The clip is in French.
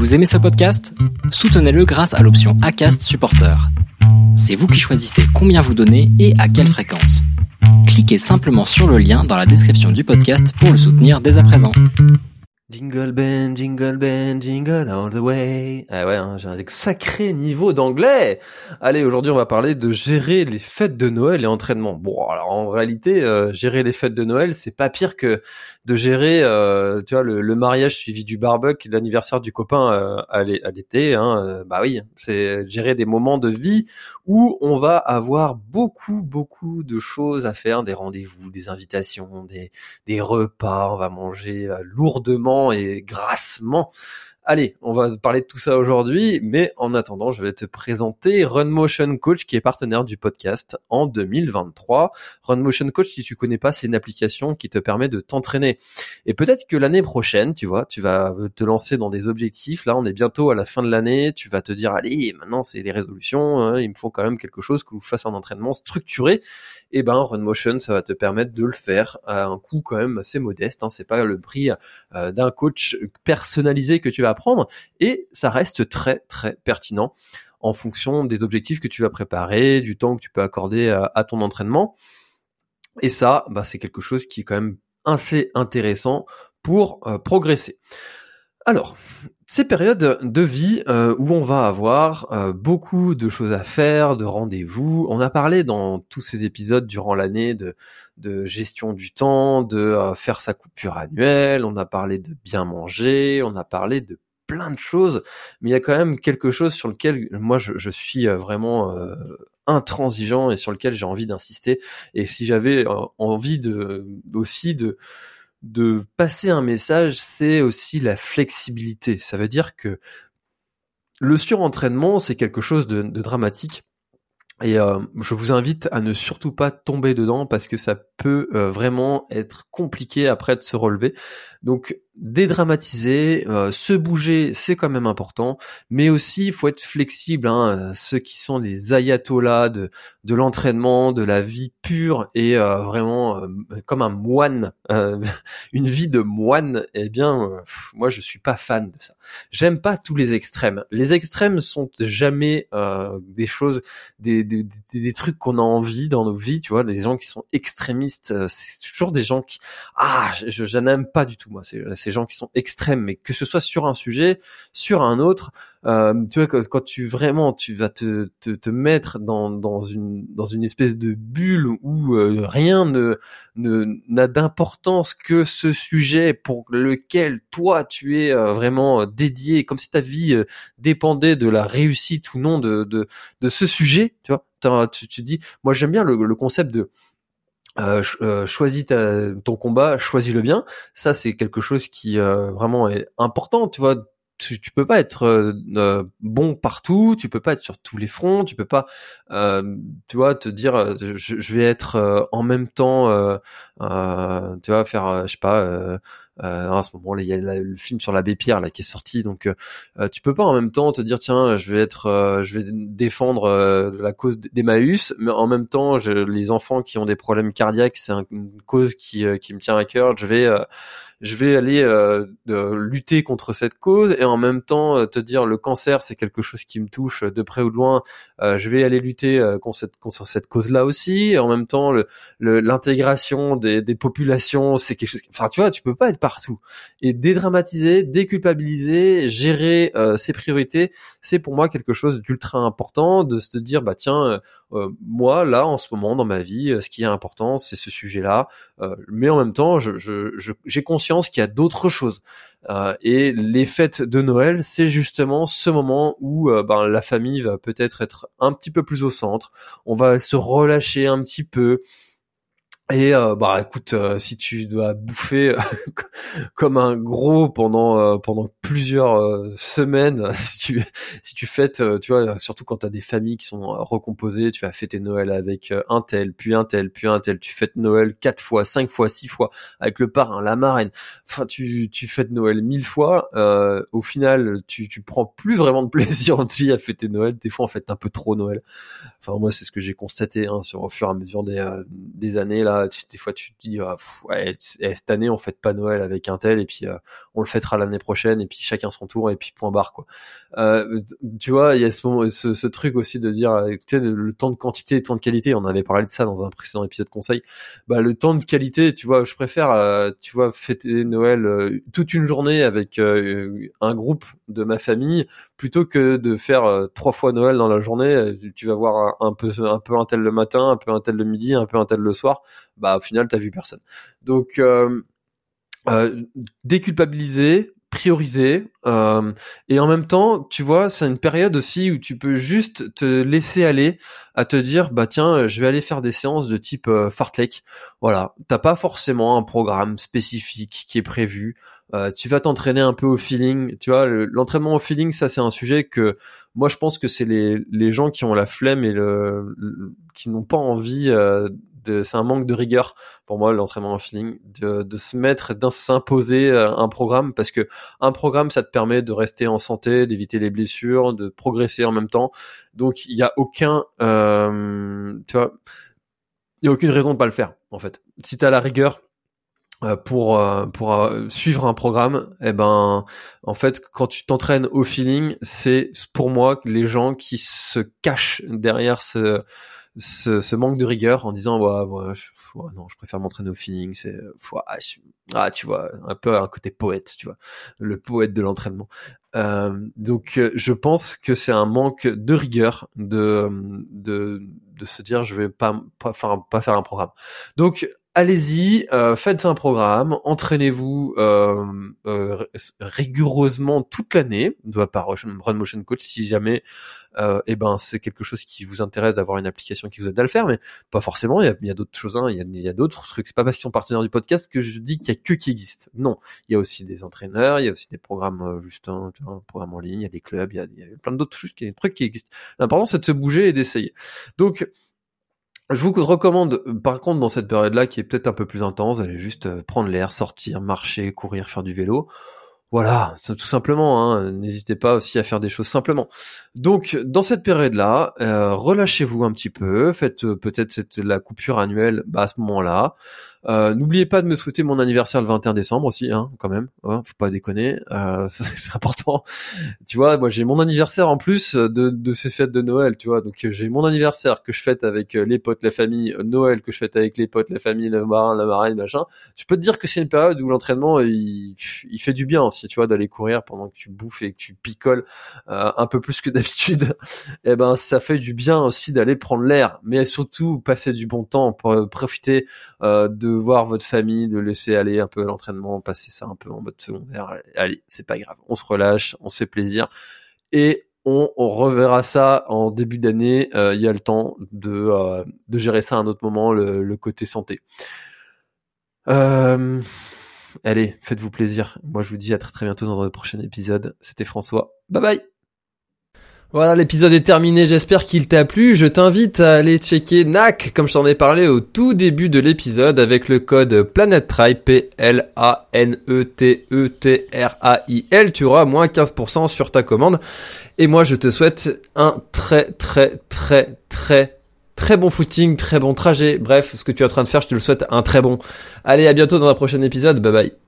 Vous aimez ce podcast ? Soutenez-le grâce à l'option Acast Supporter. C'est vous qui choisissez combien vous donnez et à quelle fréquence. Cliquez simplement sur le lien dans la description du podcast pour le soutenir dès à présent. Jingle bell, jingle all the way. Ah ouais, j'ai un sacré niveau d'anglais. Allez, aujourd'hui, on va parler de gérer les fêtes de Noël et entraînement. Bon, alors en réalité, gérer les fêtes de Noël, c'est pas pire que de gérer, tu vois, le mariage suivi du barbecue, l'anniversaire du copain à l'été. Bah oui, c'est gérer des moments de vie où on va avoir beaucoup de choses à faire, des rendez-vous, des invitations, des repas. On va manger lourdement et grassement. Allez, on va parler de tout ça aujourd'hui, mais en attendant, je vais te présenter Run Motion Coach qui est partenaire du podcast en 2023. Run Motion Coach, si tu connais pas, c'est une application qui te permet de t'entraîner. Et peut-être que l'année prochaine, tu vois, tu vas te lancer dans des objectifs. Là, on est bientôt à la fin de l'année. Tu vas te dire, allez, maintenant c'est les résolutions. Il me faut quand même quelque chose que je fasse un entraînement structuré. Et ben, Run Motion, ça va te permettre de le faire à un coût quand même assez modeste. C'est pas le prix d'un coach personnalisé que tu vas prendre, et ça reste très pertinent en fonction des objectifs que tu vas préparer, du temps que tu peux accorder à ton entraînement. Et ça, bah, c'est quelque chose qui est quand même assez intéressant pour progresser. Alors, ces périodes de vie où on va avoir beaucoup de choses à faire, de rendez-vous, on a parlé dans tous ces épisodes durant l'année de gestion du temps, de faire sa coupure annuelle, on a parlé de bien manger, on a parlé de plein de choses, mais il y a quand même quelque chose sur lequel moi je suis vraiment intransigeant et sur lequel j'ai envie d'insister. Et si j'avais envie de passer un message, c'est aussi la flexibilité. Ça veut dire que le surentraînement, c'est quelque chose de dramatique. Et je vous invite à ne surtout pas tomber dedans parce que ça peut vraiment être compliqué après de se relever. Donc dédramatiser, se bouger, c'est quand même important, mais aussi il faut être flexible. Ceux qui sont les ayatollahs de l'entraînement, de la vie pure et vraiment comme un moine, une vie de moine, eh bien moi je suis pas fan de ça. J'aime pas tous les extrêmes. Les extrêmes sont jamais des choses, des trucs qu'on a envie dans nos vies, tu vois, des gens qui sont extrémistes, c'est toujours des gens qui je n'aime pas du tout moi ces gens qui sont extrêmes, mais que ce soit sur un sujet, sur un autre, tu vois, quand tu vas te mettre dans une espèce de bulle où rien n'a d'importance que ce sujet pour lequel toi tu es vraiment dédié, comme si ta vie dépendait de la réussite ou non de ce sujet, tu vois. Tu dis, moi j'aime bien le concept de choisis ton combat, choisis-le bien. Ça, c'est quelque chose qui vraiment est important, tu vois. Tu peux pas être bon partout, tu peux pas être sur tous les fronts, tu peux pas, tu vois, te dire je vais être en même temps, tu vois, faire, je sais pas. À ce moment-là, il y a le film sur l'abbé Pierre là qui est sorti, donc tu peux pas en même temps te dire tiens, je vais défendre la cause d'Emmaüs, mais en même temps, les enfants qui ont des problèmes cardiaques, c'est une cause qui me tient à cœur. Je vais aller lutter contre cette cause et en même temps te dire le cancer c'est quelque chose qui me touche de près ou de loin, je vais aller lutter contre cette cause-là aussi, et en même temps l'intégration des populations c'est quelque chose enfin tu vois, tu peux pas être partout. Et dédramatiser, déculpabiliser, gérer ses priorités, c'est pour moi quelque chose d'ultra important, de se dire bah tiens, moi là en ce moment dans ma vie ce qui est important c'est ce sujet-là, mais en même temps j'ai conscience qu'il y a d'autres choses. Et les fêtes de Noël, c'est justement ce moment où la famille va peut-être être un petit peu plus au centre. On va se relâcher un petit peu. Et écoute, si tu dois bouffer comme un gros pendant plusieurs semaines, si tu fêtes, tu vois, surtout quand t'as des familles qui sont recomposées, tu vas fêter Noël avec un tel, puis un tel, puis un tel, tu fêtes Noël 4 fois, 5 fois, 6 fois avec le parrain, la marraine. Enfin, tu fêtes Noël 1000 fois. Au final, tu prends plus vraiment de plaisir aussi à fêter Noël. Des fois, on fête un peu trop Noël. Enfin, moi, c'est ce que j'ai constaté au fur et à mesure des années là. là, des fois tu te dis cette année on fête pas Noël avec un tel et puis on le fêtera l'année prochaine et puis chacun son tour et puis point barre quoi. Tu vois, il y a ce truc aussi de dire tu sais le temps de quantité et le temps de qualité, on avait parlé de ça dans un précédent épisode conseil. Bah le temps de qualité, tu vois, je préfère tu vois fêter Noël toute une journée avec un groupe de ma famille plutôt que de faire 3 fois Noël dans la journée. Tu vas voir un peu un tel le matin, un peu un tel le midi, un peu un tel le soir. Bah au final t'as vu personne. Donc déculpabiliser, prioriser, et en même temps, tu vois, c'est une période aussi où tu peux juste te laisser aller à te dire, bah tiens, je vais aller faire des séances de type fartlek. Voilà, t'as pas forcément un programme spécifique qui est prévu. Tu vas t'entraîner un peu au feeling. Tu vois, l'entraînement au feeling, ça c'est un sujet que moi je pense que c'est les gens qui ont la flemme et qui n'ont pas envie. C'est un manque de rigueur pour moi l'entraînement en feeling, de se mettre, de s'imposer un programme, parce que un programme ça te permet de rester en santé, d'éviter les blessures, de progresser en même temps. Donc il y a aucun tu vois, il y a aucune raison de pas le faire en fait. Si t'as la rigueur pour suivre un programme, eh ben en fait quand tu t'entraînes au feeling, c'est pour moi les gens qui se cachent derrière ce manque de rigueur en disant non, je préfère m'entraîner au feeling, c'est tu vois, un peu un côté poète, tu vois, le poète de l'entraînement. Donc je pense que c'est un manque de rigueur de se dire je vais pas faire un programme. Donc allez-y, faites un programme, entraînez-vous rigoureusement toute l'année, par Run Motion Coach, si jamais c'est quelque chose qui vous intéresse d'avoir une application qui vous aide à le faire, mais pas forcément, il y a d'autres choses, hein, il y a d'autres trucs, c'est pas parce qu'ils sont partenaires du podcast que je dis qu'il y a que qui existent. Non, il y a aussi des entraîneurs, il y a aussi des programmes un programme en ligne, il y a des clubs, il y a plein d'autres trucs qui existent. L'important c'est de se bouger et d'essayer. Donc je vous recommande, par contre, dans cette période-là, qui est peut-être un peu plus intense, d'aller juste prendre l'air, sortir, marcher, courir, faire du vélo. Voilà, c'est tout simplement, hein. N'hésitez pas aussi à faire des choses simplement. Donc, dans cette période-là, relâchez-vous un petit peu, faites peut-être la coupure annuelle à ce moment-là. N'oubliez pas de me souhaiter mon anniversaire le 21 décembre aussi, hein, quand même. Faut pas déconner, c'est important. Tu vois, moi j'ai mon anniversaire en plus de ces fêtes de Noël, tu vois. Donc j'ai mon anniversaire que je fête avec les potes, la famille, Noël que je fête avec les potes, la famille, le marin, la marraine, machin. Je peux te dire que c'est une période où l'entraînement il fait du bien aussi, tu vois, d'aller courir pendant que tu bouffes et que tu picoles un peu plus que d'habitude. Et ben ça fait du bien aussi d'aller prendre l'air, mais surtout passer du bon temps pour profiter de voir votre famille, de laisser aller un peu à l'entraînement, passer ça un peu en mode secondaire. Allez, c'est pas grave, on se relâche, on se fait plaisir et on reverra ça en début d'année. Il y a le temps de gérer ça à un autre moment, le côté santé. Allez, faites-vous plaisir. Moi, je vous dis à très très bientôt dans un prochain épisode. C'était François. Bye bye. Voilà, l'épisode est terminé, j'espère qu'il t'a plu. Je t'invite à aller checker NAC, comme je t'en ai parlé au tout début de l'épisode, avec le code PlanetTrail, PLANETETRAIL. Tu auras moins 15% sur ta commande. Et moi, je te souhaite un très très très très très bon footing, très bon trajet. Bref, ce que tu es en train de faire, je te le souhaite un très bon. Allez, à bientôt dans un prochain épisode. Bye bye.